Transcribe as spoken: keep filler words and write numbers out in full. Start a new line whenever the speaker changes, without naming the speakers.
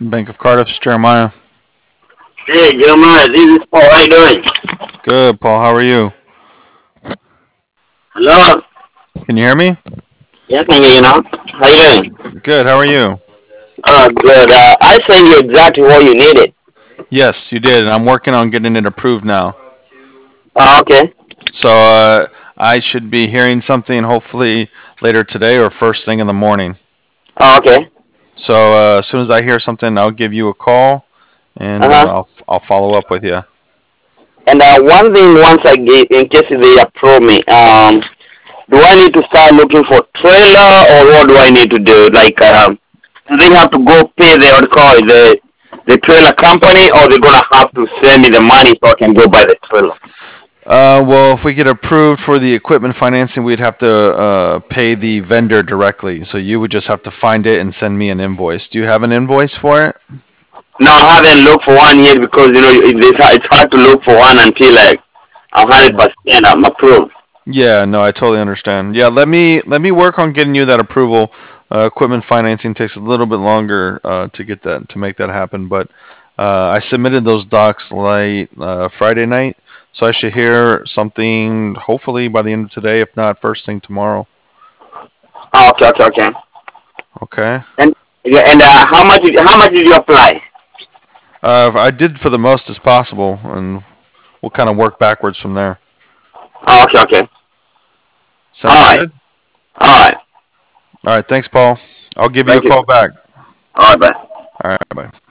Bank of Cardiff, Jeremiah.
Hey, Jeremiah, this is Paul. How you doing?
Good, Paul. How are you?
Hello?
Can you hear me?
Yeah, I can hear you now. How you doing?
Good. How are you?
Uh, good. Uh, I sent you exactly what you needed.
Yes, you did, and I'm working on getting it approved now.
Oh, okay.
So uh, I should be hearing something hopefully later today or first thing in the morning.
Oh, okay.
So uh, as soon as I hear something, I'll give you a call and uh,
Uh-huh.
I'll I'll follow up with you.
And uh, one thing, once I get, in case they approve me, um, do I need to start looking for trailer or what do I need to do? Like, um, do they have to go pay the, what do you call it, the, the trailer company or they're going to have to send me the money so I can go buy the trailer?
Uh, well, if we get approved for the equipment financing, we'd have to uh, pay the vendor directly. So you would just have to find it and send me an invoice. Do you have an invoice for it?
No, I haven't looked for one yet because you know it, it's hard it's hard to look for one until like I'm hundred percent I'm approved.
Yeah, no, I totally understand. Yeah, let me let me work on getting you that approval. Uh, equipment financing takes a little bit longer uh, to get that to make that happen, but uh, I submitted those docs late uh, Friday night, so I should hear something hopefully by the end of today, if not first thing tomorrow.
Oh, okay, okay, okay.
Okay.
And yeah, and uh, how much did, how much did you apply?
Uh, I did for the most as possible, and we'll kind of work backwards from there.
Oh, okay, okay. All
Sounds
right,
good.
all right.
All right, thanks, Paul. I'll give you a
Thank you.
call back.
All right, bye.
All right, bye.